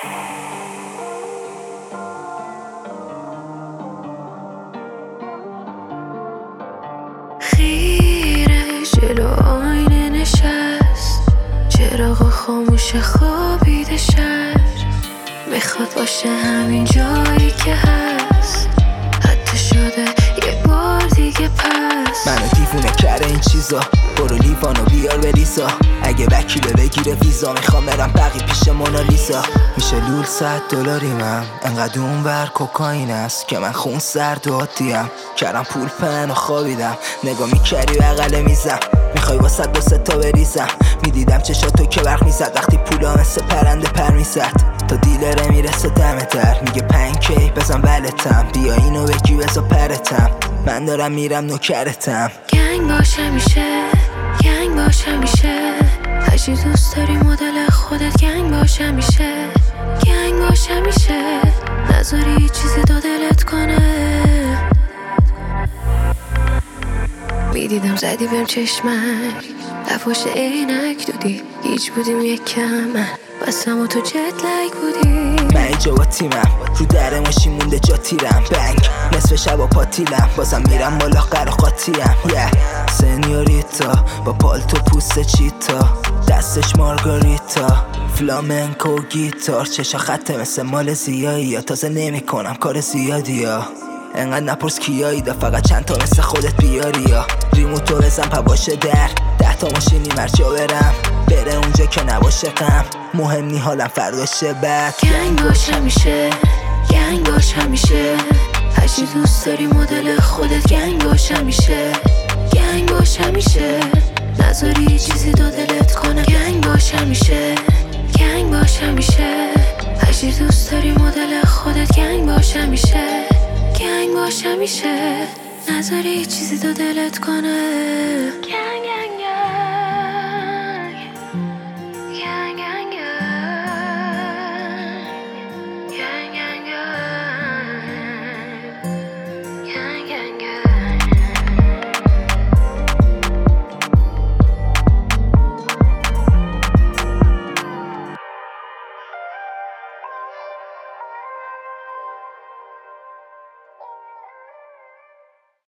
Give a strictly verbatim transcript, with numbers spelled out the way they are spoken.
خیره جلو آینه نشست، چراغ خاموش خوابیده شهر، میخواد باشه همین جایی که هست، حتی شده یه بار دیگه پس. منو دیوونه کرده این چیزا، برو لیوانو بیار بریزا، اگه وکیله بگیره ویزا، میخوام برم بقی پیش مونالیزا. میشه لول صد دلاریمم، انقدر اون ور کوکاین است که من خون سرد و عادیم، کردم پول پن و خوابیدم، نگاه میکردی بغل میزم، میخوای واسه دو سه تا بریزم، میدیدم چشاتو که برق میزد وقتی پولا مثل پرنده پر میزد، تا دیلره میرسه دم در، میگه پنکی بزن ولتم، بیا اینو بگی بزا پرتم، من دارم میرم نوکرتم. گنگ باش همیشه، گنگ باش همیشه، هرچی دوست داری مدل خودت، گنگ باش همیشه، گنگ باش همیشه، نذاری چیزی تا دلت کنه. میدیدم زدی بهم چشمک، لفاش عینک دودی، هیچ بودیم یک کم، بسم و تو جت لک بودی. من اینجا با تیمم، رو در ماشین مونده جا تیرم، بنگ نصف شب و پاتیلم، بازم میرم بالا قرا قاطیم. yeah. سنیوریتا با پالتو پوست چیتا، دستش مارگاریتا، فلامنکو گیتار، چشا خطه مثل مال زیایی، یا تازه نمی کنم کار زیادی یا انقدر نپرس کیایی دا، فقط چند تا مثل خودت بیاری یا ریموتو بزن پا باشه در ده تا ماشینی مرجا برم، بره اونجا که نباشه غم، مهم نی حالم فرداشه بد. گنگ باش همیشه، گنگ باش همیشه، هرچی دوست داری مدل خودت، گنگ باش همیشه، گنگ باش همیشه، نذاری چیزی تا دلت کنه. گنگ باش همیشه، گنگ باش همیشه، هرچی دوست داری مدل خودت، گنگ باش همیشه، گنگ باش همیشه، نذاری چیزی تا دلت کنه.